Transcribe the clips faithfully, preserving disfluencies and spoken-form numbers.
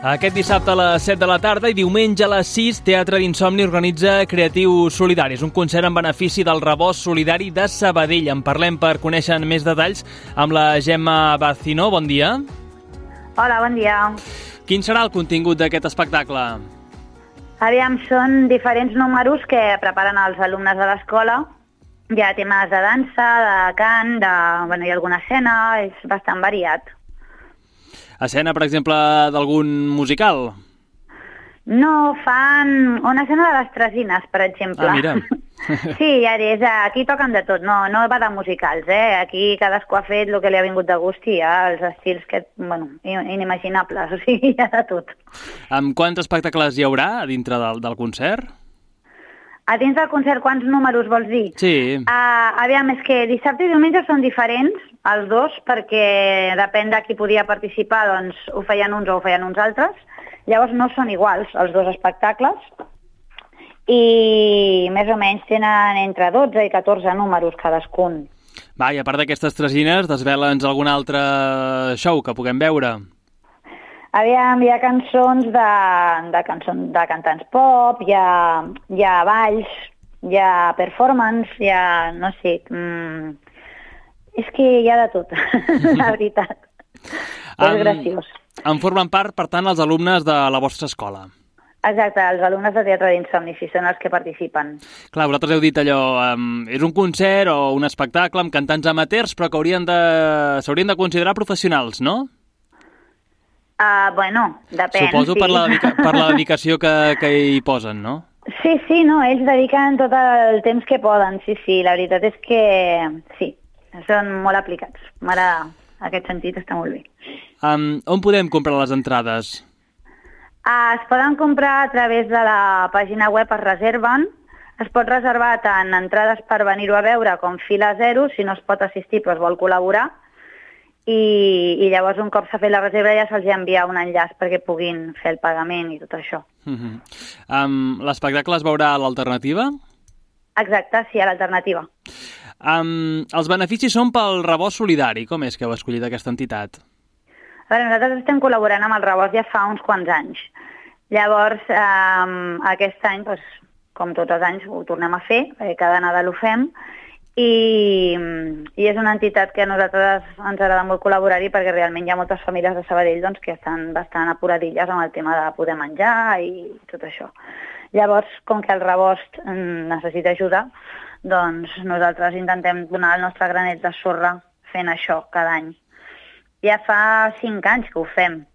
Aquest dissabte a les set de la tarda i diumenge a les sis, Teatre d'Insomni organitza Creatius Solidaris, un concert en benefici del Rebost Solidari de Sabadell. En parlem per conèixer més detalls amb la Gemma Bacino. Bon dia. Hola, bon dia. Quin serà el contingut d'aquest espectacle? Aviam, són diferents números que preparen els alumnes de l'escola. Hi ha temes de dansa, de cant, de... bueno, hi ha alguna escena, és bastant variat. Escena, per exemple, d'algun musical? No, fan una escena de les Tresines, per exemple. Ah, mira. Sí, ja és, aquí toquen de tot, no, no va de musicals, eh? Aquí cadascú ha fet el que li ha vingut de gust i hi ha els estils que, bueno, inimaginables, o sigui, hi ha de tot. Amb quants espectacles hi haurà dintre del, del concert? A dins del concert, quants números vols dir? Sí. Uh, aviam, és que dissabte i diumenge són diferents, els dos, perquè depèn de qui podia participar, doncs ho feien uns o ho feien uns altres. Llavors no són iguals els dos espectacles i més o menys tenen entre dotze i catorze números cadascun. Va, i a part d'aquestes Tresines, desvela'ns algun altre show que puguem veure. Aviam, hi ha cançons de, de, cançons de cantants pop, hi ha, hi ha balls, hi ha performance, hi ha, no sé, mm, és que hi ha de tot, la veritat. Um, és graciós. En formen part, per tant, els alumnes de la vostra escola. Exacte, els alumnes de Teatre d'Insomni, si són els que participen. Clar, vosaltres heu dit allò, um, és un concert o un espectacle amb cantants amateurs, però que haurien de, s'haurien de considerar professionals, no? Uh, bueno, depèn. Suposo sí. per, la dedica, per la dedicació que, que hi posen, no? Sí, sí, no, ells dediquen tot el temps que poden, sí, sí, la veritat és que sí, són molt aplicats. M'agrada, aquest sentit està molt bé. Um, on podem comprar les entrades? Uh, es poden comprar a través de la pàgina web, es reserven. Es pot reservar tant entrades per venir-ho a veure com fila zero, si no es pot assistir però es vol col·laborar. I, i llavors un cop s'ha fet la reserva ja se'ls envia un enllaç perquè puguin fer el pagament i tot això. Uh-huh. um, L'espectacle es veurà a l'Alternativa? Exacte, sí, a l'Alternativa. Um, els beneficis són pel Rebost Solidari. Com és que heu escollit aquesta entitat? A veure, nosaltres estem col·laborant amb el Rebost ja fa uns quants anys. Llavors, eh, aquest any, doncs, com tots els anys, ho tornem a fer, perquè cada Nadal ho fem, I, i és una entitat que a nosaltres ens agrada molt col·laborar-hi perquè realment hi ha moltes famílies de Sabadell doncs, que estan bastant apuradilles amb el tema de poder menjar i tot això. Llavors, com que el Rebost necessita ajuda, doncs nosaltres intentem donar el nostre granet de sorra fent això cada any. Ja fa cinc anys que ho fem.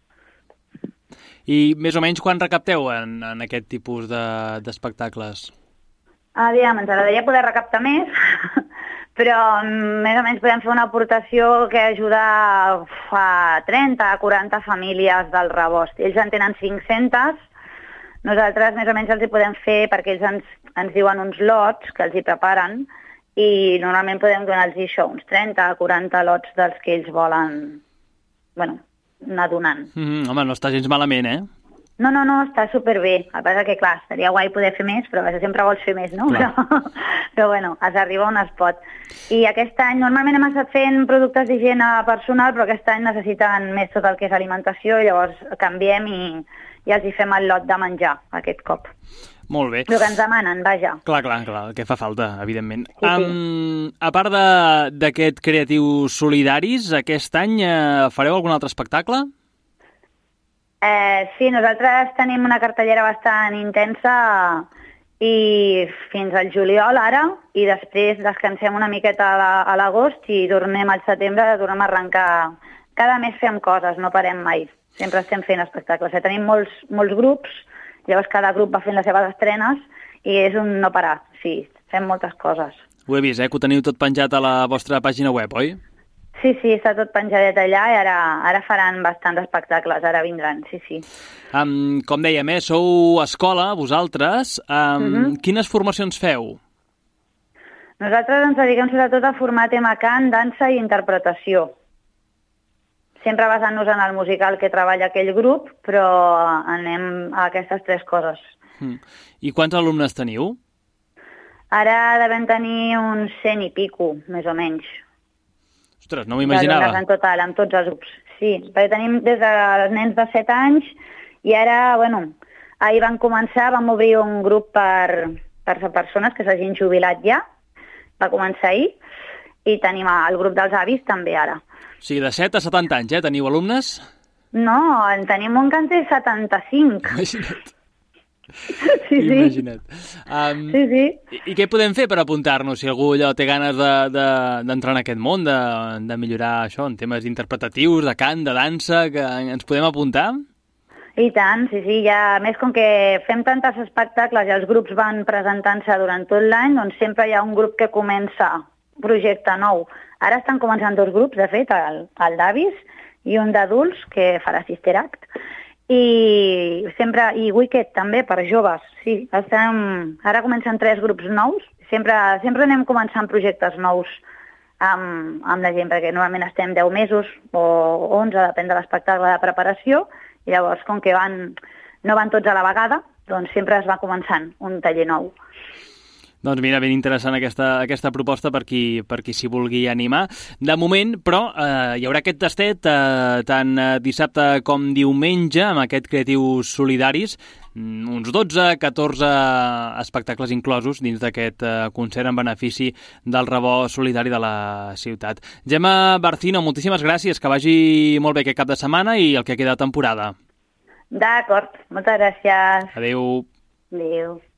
I més o menys quan recapteu en, en aquest tipus de, d'espectacles? Aviam, ens agradaria poder recaptar més, però més o menys podem fer una aportació que ajuda a trenta a quaranta famílies del Rebost. Ells en tenen cinc-centes, nosaltres més o menys els hi podem fer perquè ells ens, ens diuen uns lots que els hi preparen i normalment podem donar-los això, uns trenta a quaranta lots dels que ells volen, bueno, anar donant. Mm, home, no està gens malament, eh? No, no, no, està superbé. El que passa que, clar, seria guai poder fer més, però sempre vols fer més, no? Però, però, bueno, es arriba on es pot. I aquest any, normalment hem estat fent productes d'higiene personal, però aquest any necessiten més tot el que és alimentació, i llavors canviem i, i els hi fem el lot de menjar aquest cop. Molt bé. El que ens demanen, vaja. Clar, clar, clar, el que fa falta, evidentment. Sí, sí. Um, a part d'aquest Creatius Solidaris, aquest any eh, fareu algun altre espectacle? Eh, sí, nosaltres tenim una cartellera bastant intensa i fins al juliol ara, i després descansem una miqueta a l'agost i tornem al setembre, tornem a arrencar. Cada mes fem coses, no parem mai. Sempre estem fent espectacles. Tenim molts, molts grups, llavors cada grup va fent les seves estrenes i és un no parar. Sí, fem moltes coses. Ho he vist, eh, que ho teniu tot penjat a la vostra pàgina web, oi? Sí, sí, està tot penjadet allà i ara, ara faran bastants espectacles, ara vindran, sí, sí. Um, com dèiem, eh, sou escola, vosaltres. Um, uh-huh. Quines formacions feu? Nosaltres ens dediquem sobretot a formar tema cant, dansa i interpretació. Sempre basant-nos en el musical que treballa aquell grup, però anem a aquestes tres coses. Mm. I quants alumnes teniu? Ara devem tenir uns cent i pico, més o menys. Ostres, no m'ho imaginava. En total, amb tots els grups. sí, perquè tenim des dels nens de set anys i ara, bueno, ahir van començar, vam obrir un grup per, per persones que s'hagin jubilat ja, va començar ahir, i tenim el grup dels avis també ara. O sigui, de set a setanta anys, eh? Teniu alumnes? No, en tenim un que en té setanta-cinc. Imagina't. Sí, sí. Imagina't. Um, sí, sí. I, I què podem fer per apuntar-nos? Si algú allò té ganes d'entrar de, de, en aquest món, de, de millorar això en temes interpretatius, de cant, de dansa, que ens podem apuntar? I tant, sí, sí. Ja, a més, com que fem tantes espectacles i els grups van presentant-se durant tot l'any, doncs sempre hi ha un grup que comença projecte nou. Ara estan començant dos grups, de fet, el, el d'avis i un d'adults, que farà Sister Act, i sempre i Wicked també per joves, sí. Estem, ara comencen tres grups nous, sempre, sempre anem començant projectes nous amb, amb la gent, perquè normalment estem deu mesos o onze, depèn de l'espectacle de preparació, i llavors, com que van, no van tots a la vegada, doncs sempre es va començant un taller nou. Doncs mira, ben interessant aquesta, aquesta proposta per qui, per qui s'hi vulgui animar. De moment, però, eh, hi haurà aquest tastet eh, tant dissabte com diumenge amb aquest Creatius Solidaris, uns dotze catorze espectacles inclosos dins d'aquest eh, concert en benefici del Rebost Solidari de la ciutat. Gemma Barcino, moltíssimes gràcies, que vagi molt bé aquest cap de setmana i el que queda de temporada. D'acord, moltes gràcies. Adéu. Adéu.